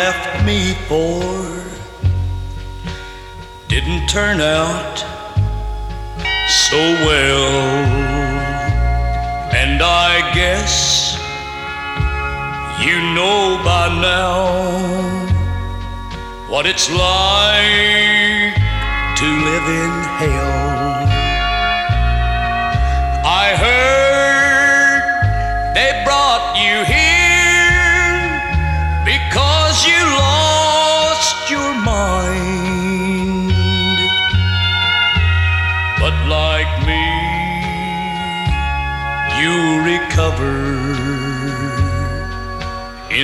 left me for didn't turn out so well. And I guess you know by now what it's like to live in hell.